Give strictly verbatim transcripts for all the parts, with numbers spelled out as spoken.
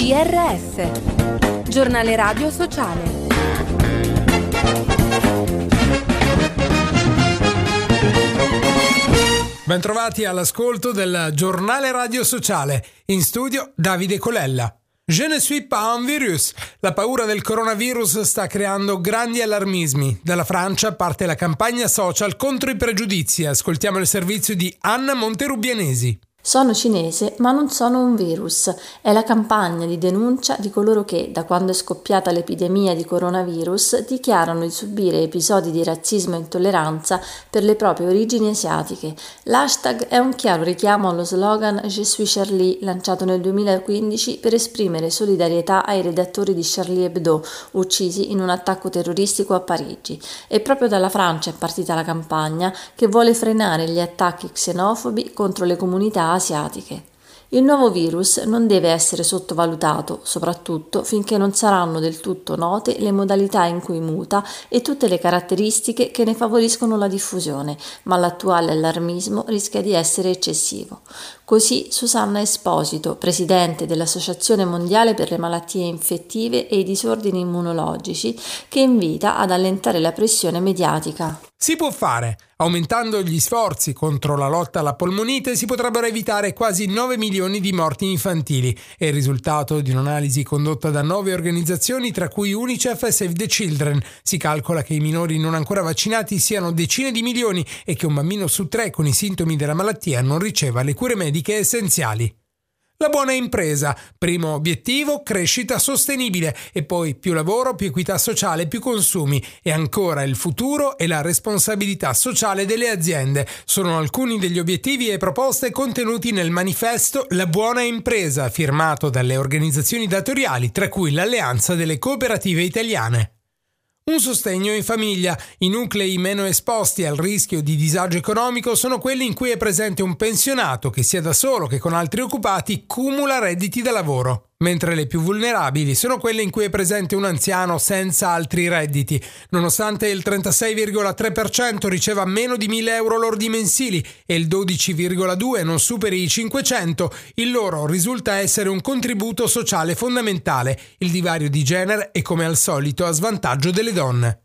G R S, Giornale Radio Sociale. Bentrovati all'ascolto del Giornale Radio Sociale. In studio Davide Colella. Je ne suis pas un virus. La paura del coronavirus sta creando grandi allarmismi. Dalla Francia parte la campagna social contro i pregiudizi. Ascoltiamo il servizio di Anna Monterubianesi. Sono cinese, ma non sono un virus. È la campagna di denuncia di coloro che, da quando è scoppiata l'epidemia di coronavirus, dichiarano di subire episodi di razzismo e intolleranza per le proprie origini asiatiche. L'hashtag è un chiaro richiamo allo slogan Je suis Charlie, lanciato nel duemilaquindici per esprimere solidarietà ai redattori di Charlie Hebdo, uccisi in un attacco terroristico a Parigi. E proprio dalla Francia è partita la campagna che vuole frenare gli attacchi xenofobi contro le comunità asiatiche. Il nuovo virus non deve essere sottovalutato, soprattutto finché non saranno del tutto note le modalità in cui muta e tutte le caratteristiche che ne favoriscono la diffusione, ma l'attuale allarmismo rischia di essere eccessivo. Così Susanna Esposito, presidente dell'Associazione Mondiale per le Malattie Infettive e i Disordini Immunologici, che invita ad allentare la pressione mediatica. Si può fare. Aumentando gli sforzi contro la lotta alla polmonite si potrebbero evitare quasi nove milioni di morti infantili. È il risultato di un'analisi condotta da nove organizzazioni, tra cui Unicef e Save the Children. Si calcola che i minori non ancora vaccinati siano decine di milioni e che un bambino su tre con i sintomi della malattia non riceva le cure mediche essenziali. La buona impresa, primo obiettivo, crescita sostenibile e poi più lavoro, più equità sociale, più consumi e ancora il futuro e la responsabilità sociale delle aziende. Sono alcuni degli obiettivi e proposte contenuti nel manifesto La buona impresa, firmato dalle organizzazioni datoriali, tra cui l'Alleanza delle Cooperative Italiane. Un sostegno in famiglia. I nuclei meno esposti al rischio di disagio economico sono quelli in cui è presente un pensionato che sia da solo che con altri occupati cumula redditi da lavoro, mentre le più vulnerabili sono quelle in cui è presente un anziano senza altri redditi. Nonostante il trentasei virgola tre per cento riceva meno di mille euro lordi mensili e il dodici virgola due per cento non superi i cinquecento, il loro risulta essere un contributo sociale fondamentale. Il divario di genere è come al solito a svantaggio delle donne.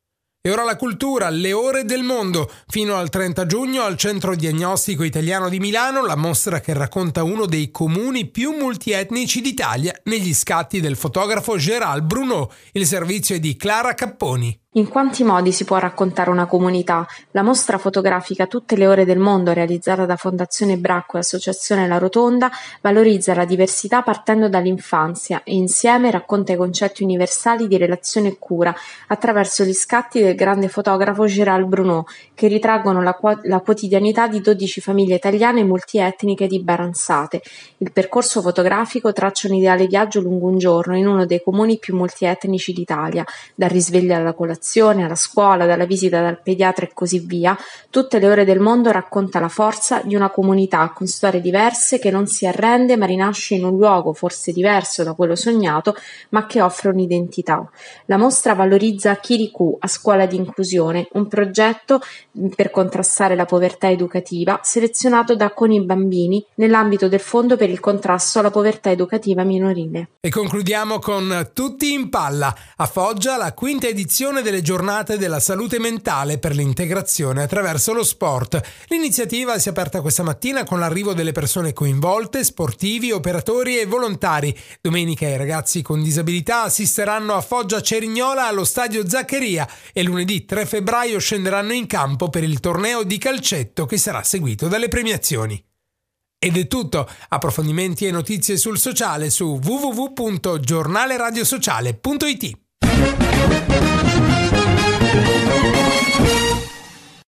E ora la cultura, le ore del mondo. Fino al trenta giugno al Centro Diagnostico Italiano di Milano la mostra che racconta uno dei comuni più multietnici d'Italia negli scatti del fotografo Gérald Bruno. Il servizio è di Clara Capponi. In quanti modi si può raccontare una comunità? La mostra fotografica Tutte le ore del mondo, realizzata da Fondazione Bracco e Associazione La Rotonda, valorizza la diversità partendo dall'infanzia e insieme racconta i concetti universali di relazione e cura attraverso gli scatti del grande fotografo Gérald Bruno, che ritraggono la, qu- la quotidianità di dodici famiglie italiane multietniche di Baranzate. Il percorso fotografico traccia un ideale viaggio lungo un giorno in uno dei comuni più multietnici d'Italia, dal risveglio alla colazione, alla scuola, dalla visita dal pediatra e così via. Tutte le ore del mondo racconta la forza di una comunità con storie diverse che non si arrende ma rinasce in un luogo forse diverso da quello sognato ma che offre un'identità. La mostra valorizza Kirikou a scuola di inclusione, un progetto per contrastare la povertà educativa selezionato da Con i bambini nell'ambito del Fondo per il contrasto alla povertà educativa minorile. E concludiamo con Tutti in palla. A Foggia la quinta edizione delle giornate della salute mentale per l'integrazione attraverso lo sport. L'iniziativa si è aperta questa mattina con l'arrivo delle persone coinvolte, sportivi, operatori e volontari. Domenica i ragazzi con disabilità assisteranno a Foggia Cerignola allo stadio Zaccheria e lunedì tre febbraio scenderanno in campo per il torneo di calcetto che sarà seguito dalle premiazioni. Ed è tutto. Approfondimenti e notizie sul sociale su w w w punto giornaleradiosociale punto i t.